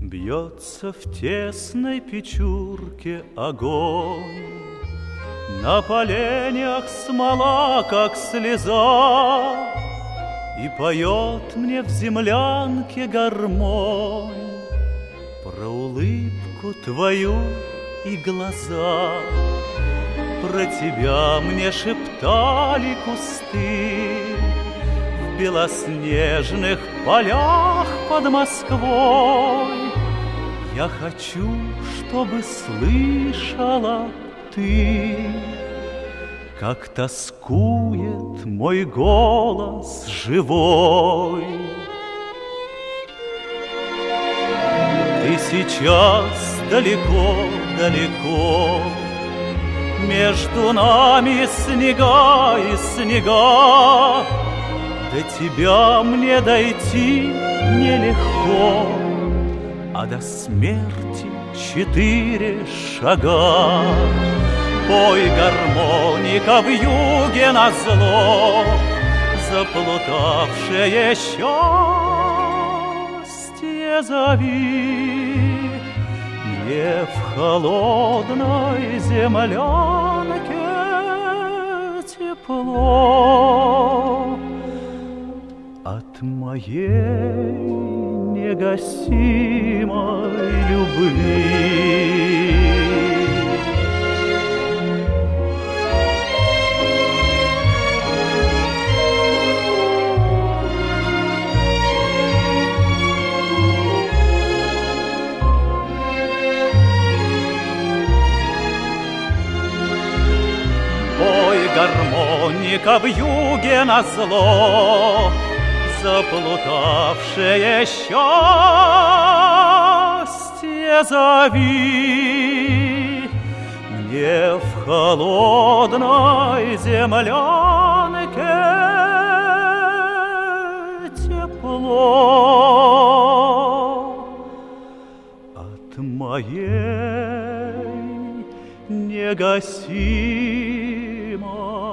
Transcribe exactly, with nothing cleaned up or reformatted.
Бьется в тесной печурке огонь, на поленьях смола, как слеза, и поет мне в землянке гармонь про улыбку твою и глаза. Про тебя мне шептали кусты в белоснежных полях под Москвой. Я хочу, чтобы слышала ты, как тоскует мой голос живой. Ты сейчас далеко-далеко, между нами снега и снега. До тебя мне дойти нелегко, а до смерти четыре шага. Пой, гармоника, в юге назло, заплутавшее счастье зови. Мне в холодной землянке тепло от моей негасимой любви. Гармоника, в юге назло, заплутавшее счастье зови. Мне в холодной землянке тепло от моей негасимой